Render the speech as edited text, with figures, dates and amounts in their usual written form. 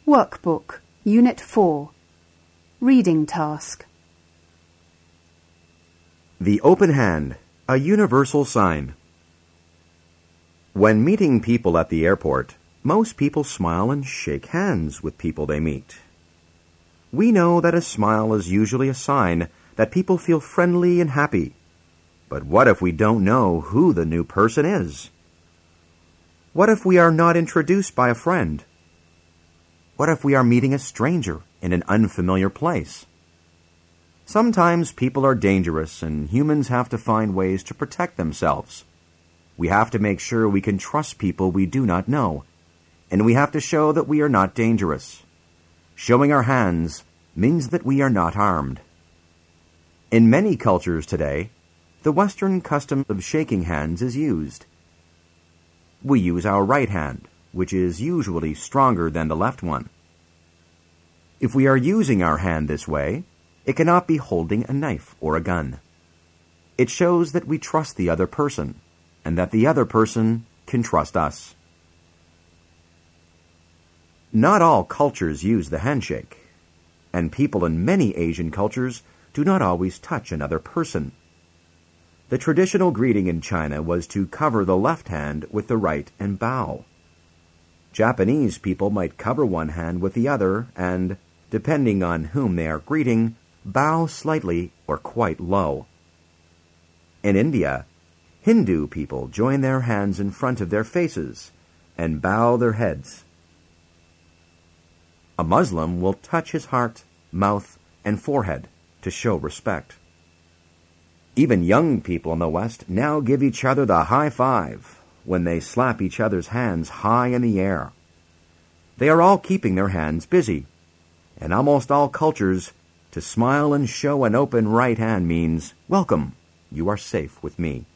Workbook, Unit 4. Reading task. The open hand, a universal sign. When meeting people at the airport, most people smile and shake hands with people they meet. We know that a smile is usually a sign that people feel friendly and happy. But what if we don't know who the new person is? What if we are not introduced by a friend? What if we are meeting a stranger in an unfamiliar place? Sometimes people are dangerous and humans have to find ways to protect themselves. We have to make sure we can trust people we do not know, and we have to show that we are not dangerous. Showing our hands means that we are not armed. In many cultures today, the Western custom of shaking hands is used. We use our right hand, which is usually stronger than the left one. If we are using our hand this way, it cannot be holding a knife or a gun. It shows that we trust the other person, and that the other person can trust us. Not all cultures use the handshake, and people in many Asian cultures do not always touch another person. The traditional greeting in China was to cover the left hand with the right and bow. Japanese people might cover one hand with the other and, depending on whom they are greeting, bow slightly or quite low. In India, Hindu people join their hands in front of their faces and bow their heads. A Muslim will touch his heart, mouth, and forehead to show respect. Even young people in the West now give each other the high five when they slap each other's hands high in the air. They are all keeping their hands busy. In almost all cultures, to smile and show an open right hand means, "Welcome, you are safe with me."